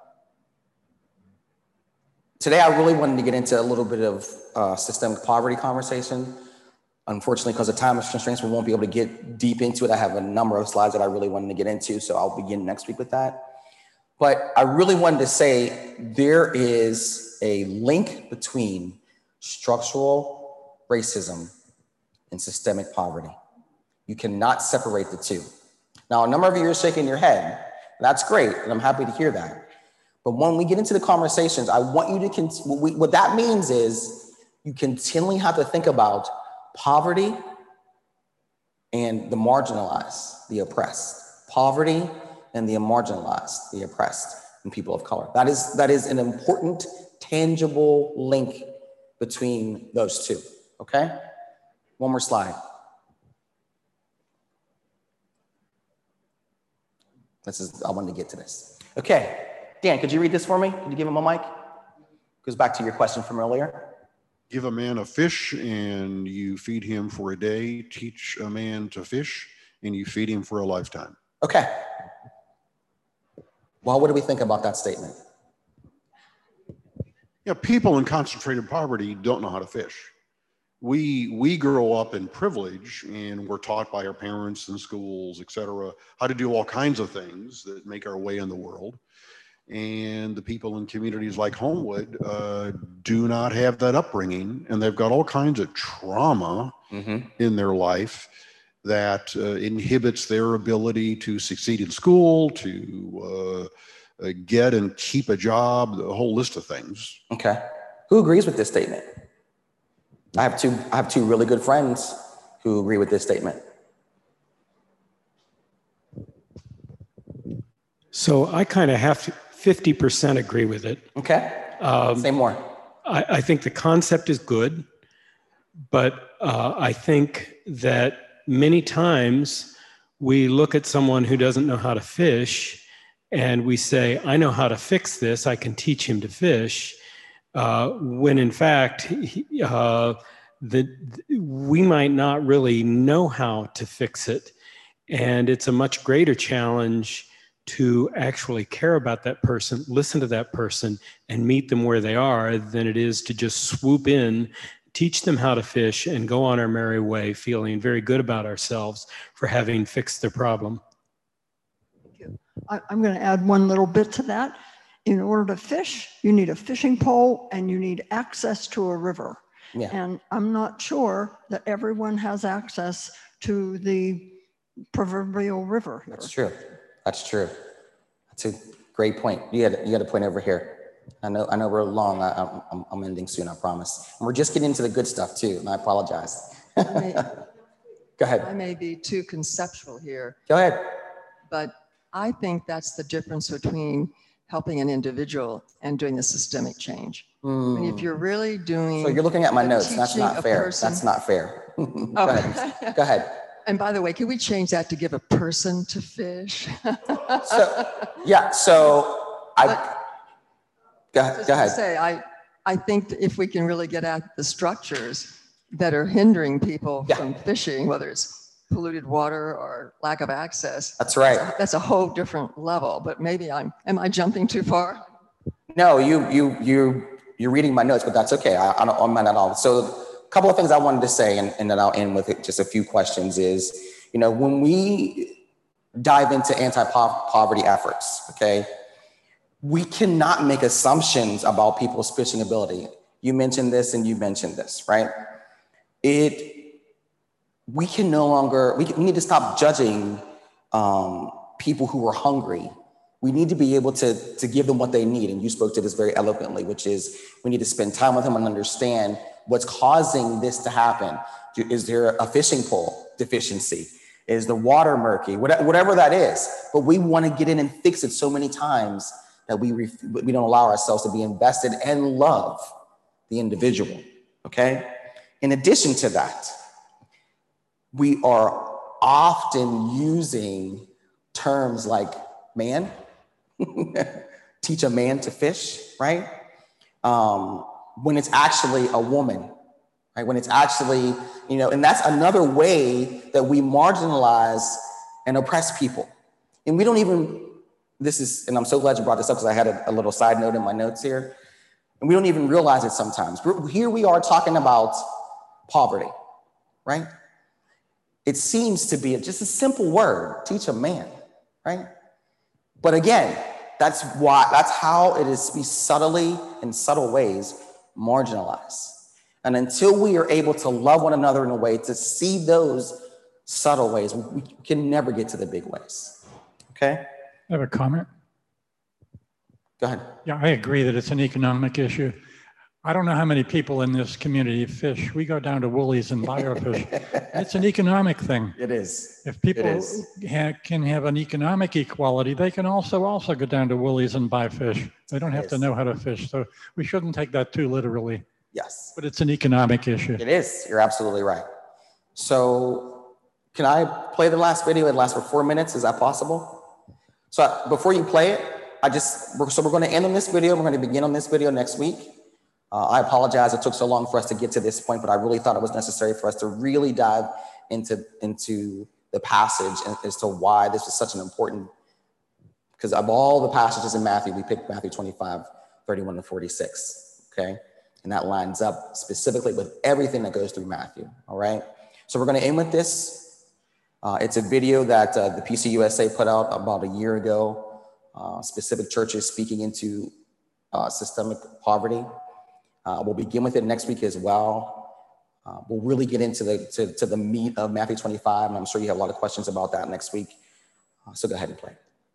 today I really wanted to get into a little bit of uh, systemic poverty conversation. Unfortunately, because of time constraints, we won't be able to get deep into it. I have a number of slides that I really wanted to get into, so I'll begin next week with that. But I really wanted to say there is a link between structural racism and systemic poverty. You cannot separate the two. Now, a number of you are shaking your head. That's great, and I'm happy to hear that. But when we get into the conversations, I want you to, con- what, we, what that means is you continually have to think about poverty and the marginalized, the oppressed. Poverty and the marginalized, the oppressed, and people of color. That is, that is an important, tangible link between those two, okay? One more slide. This is, I wanted to get to this. Okay, Dan, could you read this for me? Could you give him a mic? Goes back to your question from earlier. Give a man a fish and you feed him for a day. Teach a man to fish and you feed him for a lifetime. Okay. Well, what do we think about that statement? Yeah, people in concentrated poverty don't know how to fish. We we grow up in privilege and we're taught by our parents and schools, et cetera, how to do all kinds of things that make our way in the world. And the people in communities like Homewood uh, do not have that upbringing, and they've got all kinds of trauma mm-hmm. in their life that uh, inhibits their ability to succeed in school, to uh, uh, get and keep a job, the whole list of things. Okay. Who agrees with this statement? I have two, I have two really good friends who agree with this statement. So I kind of have to fifty percent agree with it. Okay. Um, Say more. I, I think the concept is good, but uh, I think that many times we look at someone who doesn't know how to fish and we say, I know how to fix this, I can teach him to fish, uh, when in fact, he, uh, the, we might not really know how to fix it. And it's a much greater challenge to actually care about that person, listen to that person, and meet them where they are than it is to just swoop in, teach them how to fish, and go on our merry way, feeling very good about ourselves for having fixed their problem. Thank you. I, I'm going to add one little bit to that. In order to fish, you need a fishing pole and you need access to a river. Yeah. And I'm not sure that everyone has access to the proverbial river here. That's true. That's true. That's a great point. You had, you had a point over here. I know, I know we're long. I, I'm, I'm ending soon, I promise. And we're just getting into the good stuff too, and I apologize. I may, Go ahead. I may be too conceptual here. Go ahead. But I think that's the difference between helping an individual and doing a systemic change. Mm. I mean, if you're really doing... So you're looking at my notes. That's not fair. Person, That's not fair. Go oh. ahead. Go ahead. And by the way, can we change that to give a person to fish? so, yeah, so I, go, just go ahead. To say, I, I think that if we can really get at the structures that are hindering people yeah. from fishing, whether it's polluted water or lack of access. That's right. That's a, that's a whole different level, but maybe I'm, am I jumping too far? No, you, you, you, you're reading my notes, but that's okay. I, I don't, I'm not at all. So a couple of things I wanted to say, and, and then I'll end with it, just a few questions is, you know, when we dive into anti-poverty efforts, okay, we cannot make assumptions about people's fishing ability. You mentioned this and you mentioned this, right? It, we can no longer, we, can, we need to stop judging um, people who are hungry. We need to be able to, to give them what they need. And you spoke to this very eloquently, which is we need to spend time with them and understand what's causing this to happen. Is there a fishing pole deficiency? Is the water murky? Whatever that is. But we want to get in and fix it so many times that we, we don't allow ourselves to be invested and love the individual, okay? In addition to that, we are often using terms like man, teach a man to fish, right? Um, when it's actually a woman, right? When it's actually, you know, and that's another way that we marginalize and oppress people. And we don't even, this is, and I'm so glad you brought this up because I had a, a little side note in my notes here. And we don't even realize it sometimes. We're, here we are talking about poverty, right? It seems to be just a simple word, teach a man, right? But again, that's why, that's how it is to be subtly, in subtle ways, marginalized. And until we are able to love one another in a way to see those subtle ways, we can never get to the big ways, okay? I have a comment. Go ahead. Yeah, I agree that it's an economic issue. I don't know how many people in this community fish. We go down to Woolies and buy our fish. It's an economic thing. It is. If people ha can have an economic equality, they can also also go down to Woolies and buy fish. They don't have to know how to fish. So we shouldn't take that too literally. Yes. But it's an economic issue. It is. You're absolutely right. So can I play the last video? It lasts for four minutes. Is that possible? So before you play it, I just, so we're going to end on this video. We're going to begin on this video next week. Uh, I apologize it took so long for us to get to this point, but I really thought it was necessary for us to really dive into, into the passage and, as to why this is such an important, because of all the passages in Matthew, we picked Matthew twenty-five, thirty-one to forty-six, okay? And that lines up specifically with everything that goes through Matthew, all right? So we're gonna end with this. Uh, it's a video that uh, the P C U S A put out about a year ago, uh, specific churches speaking into uh, systemic poverty. Uh, we'll begin with it next week as well. Uh, we'll really get into the, to, to the meat of Matthew twenty-five, and I'm sure you have a lot of questions about that next week. Uh, so go ahead and play.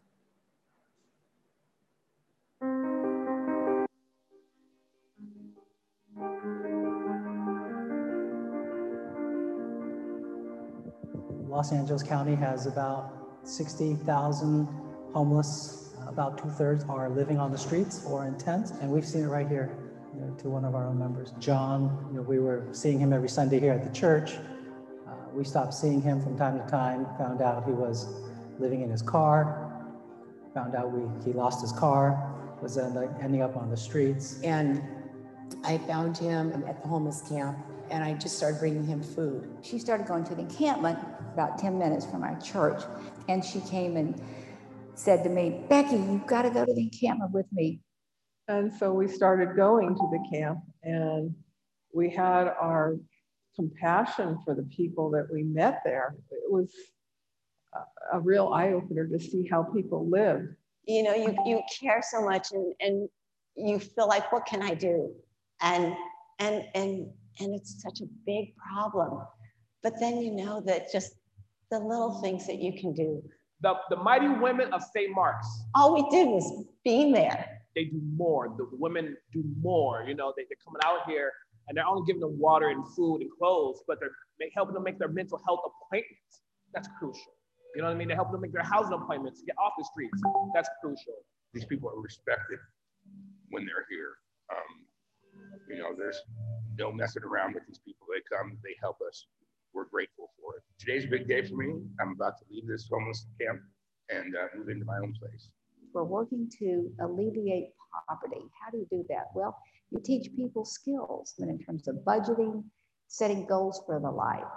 Los Angeles County has about sixty thousand homeless. Uh, about two thirds are living on the streets or in tents, and we've seen it right here. You know, to one of our own members, John. You know, we were seeing him every Sunday here at the church. Uh, we stopped seeing him from time to time. Found out he was living in his car. Found out we he lost his car. Was end, ending up on the streets. And I found him at the homeless camp, and I just started bringing him food. She started going to the encampment about ten minutes from our church, and she came and said to me, "Becky, you've got to go to the encampment with me." And so we started going to the camp, and we had our compassion for the people that we met there. It was a, a real eye-opener to see how people lived. You know, you, you care so much, and, and you feel like, what can I do? And, and, and, and it's such a big problem. But then you know that just the little things that you can do. The, the mighty women of Saint Mark's. All we did was being there. They do more. The women do more. You know, they, they're coming out here and they're only giving them water and food and clothes, but they're make, helping them make their mental health appointments. That's crucial. You know what I mean? They're helping them make their housing appointments, get off the streets. That's crucial. These people are respected when they're here. Um, you know, there's no messing around with these people. They come, they help us. We're grateful for it. Today's a big day for me. I'm about to leave this homeless camp and uh, move into my own place. We're working to alleviate poverty. How do you do that? Well, you teach people skills, I mean, in terms of budgeting, setting goals for the life.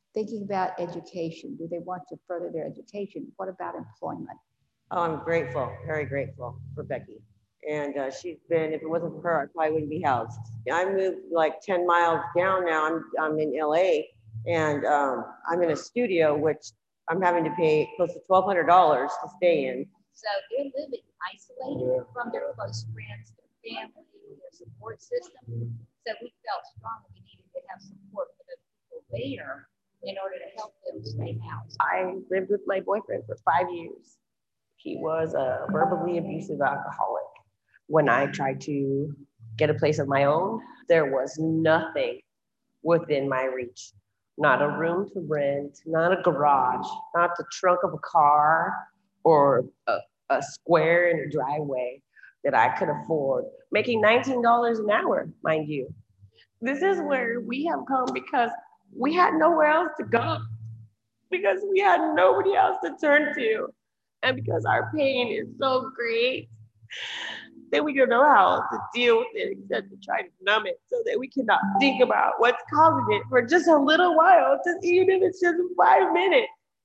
Thinking about education, do they want to further their education? What about employment? Oh, I'm grateful, very grateful for Becky. And uh, she's been, if it wasn't for her, I probably wouldn't be housed. I moved like ten miles down now. I'm, I'm in L A, and um, I'm in a studio, which I'm having to pay close to twelve hundred dollars to stay in. So they're living isolated yeah. from their close friends, their family, their support system. So we felt strongly we needed to have support for the people there in order to help them stay housed. I lived with my boyfriend for five years. He was a verbally abusive alcoholic. When I tried to get a place of my own, there was nothing within my reach. Not a room to rent, not a garage, not the trunk of a car or a, a square in a driveway that I could afford, making nineteen dollars an hour, mind you. This is where we have come because we had nowhere else to go, because we had nobody else to turn to. And because our pain is so great, that we don't know how to deal with it except to try to numb it so that we cannot think about what's causing it for just a little while, just even if it's just five minutes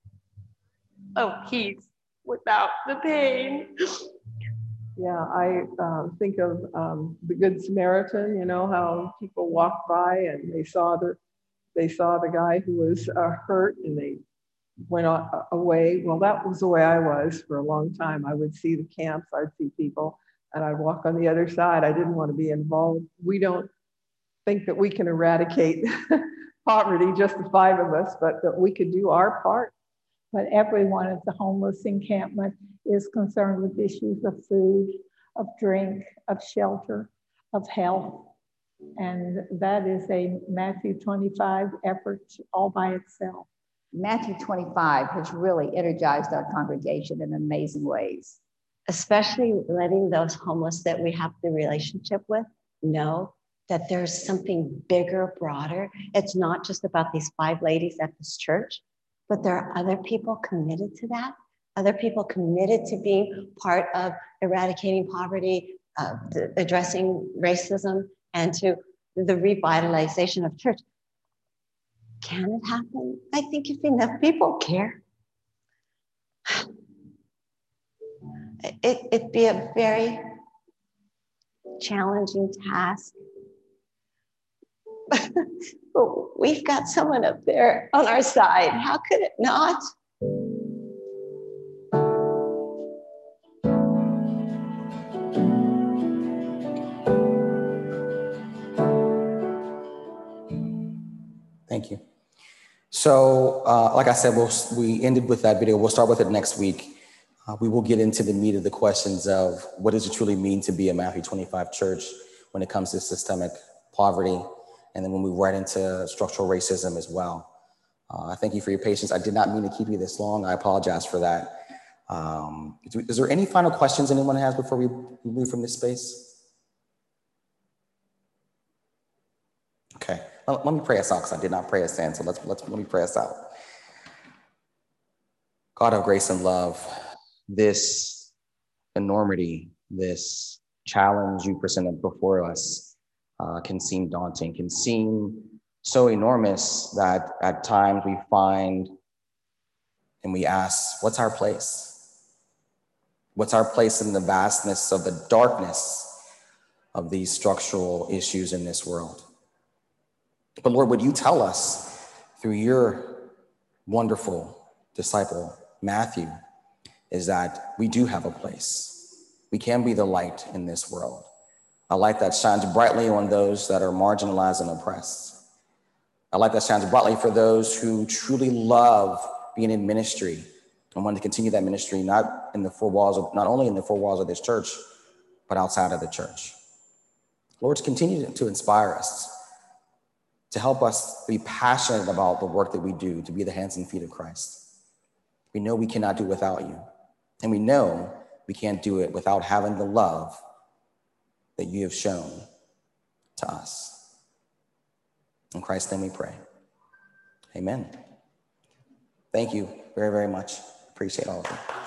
of peace without the pain. Yeah, I uh, think of um, the Good Samaritan, you know, how people walked by and they saw the, they saw the guy who was uh, hurt and they went on, uh, away. Well, that was the way I was for a long time. I would see the camps, I'd see people, and I'd walk on the other side. I didn't want to be involved. We don't think that we can eradicate poverty, just the five of us, but that we could do our part. But everyone at the homeless encampment is concerned with issues of food, of drink, of shelter, of health. And that is a Matthew twenty-five effort all by itself. Matthew twenty-five has really energized our congregation in amazing ways. Especially letting those homeless that we have the relationship with know that there's something bigger, broader. It's not just about these five ladies at this church, but there are other people committed to that, other people committed to being part of eradicating poverty, uh, addressing racism, and to the revitalization of church. Can it happen? I think if enough people care. It, it'd be a very challenging task. But we've got someone up there on our side. How could it not? Thank you. So, uh, like I said, we'll, we ended with that video. We'll start with it next week. Uh, we will get into the meat of the questions of what does it truly mean to be a Matthew twenty-five church when it comes to systemic poverty, and then we'll move right into structural racism as well. Uh, I thank you for your patience. I did not mean to keep you this long. I apologize for that. Um, is there any final questions anyone has before we move from this space? Okay, let, let me pray us out because I did not pray us in, so let's, let's, let me pray us out. God of grace and love, this enormity, this challenge you presented before us uh, can seem daunting, can seem so enormous that at times we find and we ask, what's our place? What's our place in the vastness of the darkness of these structural issues in this world? But Lord, would you tell us through your wonderful disciple, Matthew, is that we do have a place. We can be the light in this world, a light that shines brightly on those that are marginalized and oppressed, a light that shines brightly for those who truly love being in ministry and want to continue that ministry, not in the four walls of, not only in the four walls of this church, but outside of the church. Lord, continue to inspire us, to help us be passionate about the work that we do, to be the hands and feet of Christ. We know we cannot do without you. And we know we can't do it without having the love that you have shown to us. In Christ's name we pray. Amen. Thank you very, very much. Appreciate all of you.